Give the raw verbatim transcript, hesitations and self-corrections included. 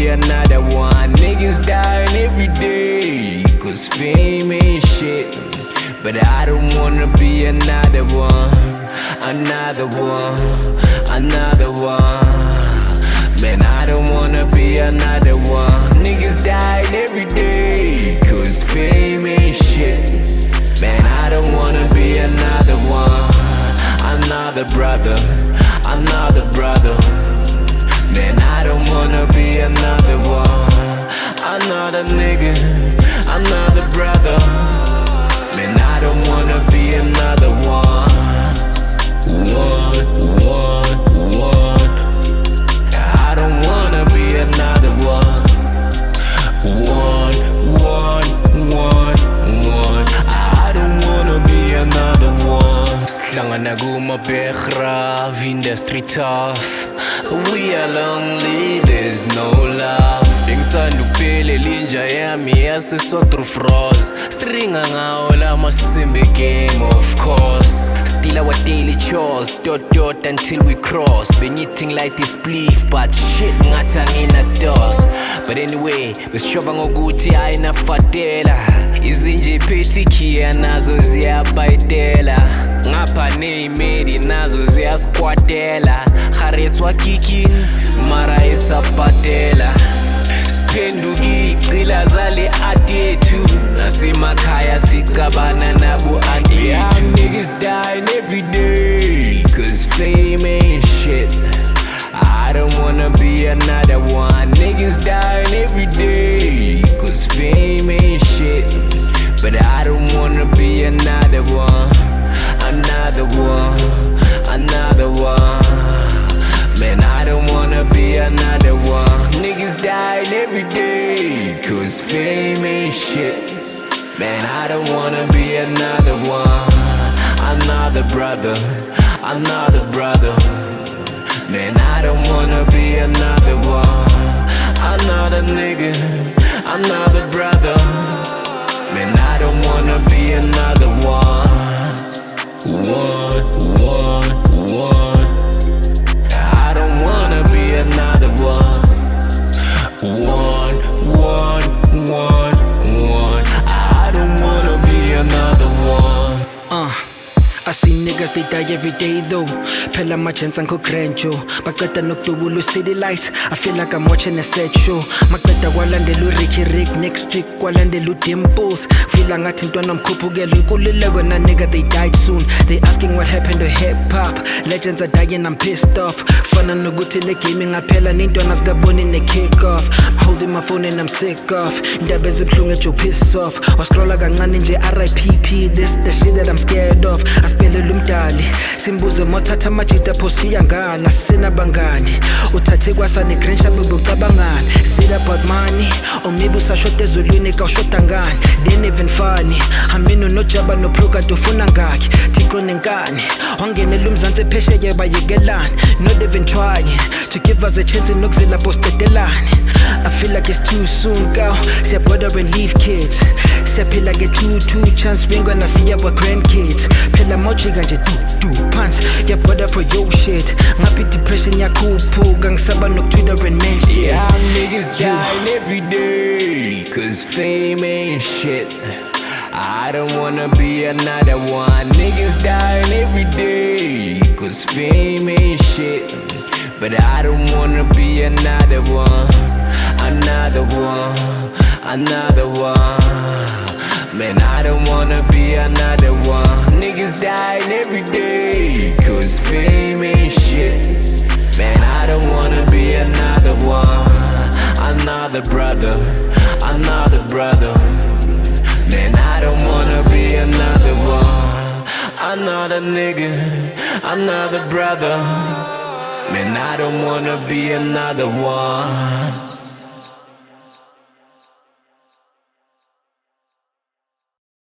another one. Niggas dying every day, cause fame ain't shit. But I don't wanna be another one. Another one, another one. Man, I don't wanna be another one. Niggas dying every day, cause fame ain't shit. Man, I don't wanna be another one. Another brother, another brother. Man, I don't wanna be another one. Another nigga, another brother. Man, I don't wanna be another one. One, one, one. I don't wanna be another one. One, one, one, one. I don't wanna be another one. Slangana kuma begra, industry tough. We are lonely, there's no love. Ngisanda ukuphela linja yami yasisotro froze. Stringa ngawo la masimbe game of course. Still our daily chores, dot dot until we cross. Been eating like this beef, but shit ngatangina dos. But anyway, besishova ngokuthi ayinafatela. Izinje iphethe ikhiya nazo ziyabhayidela. Ngapha neimedi nazo ziyasquatela. Kharetswa kikin, mara isabhatela. Siphenduki iqila zale adethu. Nasemakhaya sicabana nabo adethu. Yeah, niggas dying every day, cause fame ain't shit. I don't wanna be another one. Niggas dying every day, cause fame ain't shit. But I don't wanna be another one. Another one, another one. Man, I don't wanna be another one. Niggas dying every day, cause fame ain't shit. Man, I don't wanna be another one. Another brother, another brother. Man, I don't wanna be another one. Another nigga, another brother. Man, I don't wanna be another one. One, one, one. I don't wanna be another one. One, one, one, one. I don't wanna be another one. Uh I see niggas, they die every day though. Phela ama-gents angikho grandjo. Baqeda nokudubula city lights. I feel like I'm watching a set show. Maqeda kwalandela uRicky Rick, next week kwalandela uDimples. Feel ngathi intwana mkhuphukela inkululeko na nigga, they died soon. They asking what happened to hip hop. Legends are dying, I'm pissed off. Fana nokuthi le game ngaphela nintwana zikaboni ne kick off. I'm holding my phone and I'm sick of indaba ezibhlungu ejo piss off. Wascrolla kancane nje R I P P. This the shit that I'm scared of. Asiphelele umdali simbuze mothatha amajita phosiya ngani asina bangani uthathe kwasane grensha bebocabangani. Said about money or maybe usashota ezulwini kawushota ngani. Then even funny hamino nojaba nopruka tofuna ngakhi thixo nenkani wangenela umzansi ephesheya bayekelani. Not even trying to give us a chance nokuzela postedelani. I feel like it's too soon girl. Siyabother and leave kids. Siyaphila ke two two chance wengwana siyaba grandkids. Phela mochika nje du du pants. Ngiyabother for your shit. Ngapi depression yakhuphuka ngisaba nokutwitter and man shit. Yeah, niggas dying every day, cause fame ain't shit. I don't wanna be another one. Niggas dying every day, cause fame ain't shit. But I don't wanna be another one. Another one, another one. Man, I don't wanna be another one. Niggas dying every day, cause fame ain't shit. Man, I don't wanna be another one. Another brother, another brother. Man, I don't wanna be another one. Another nigga, another brother. Man, I don't wanna be another one.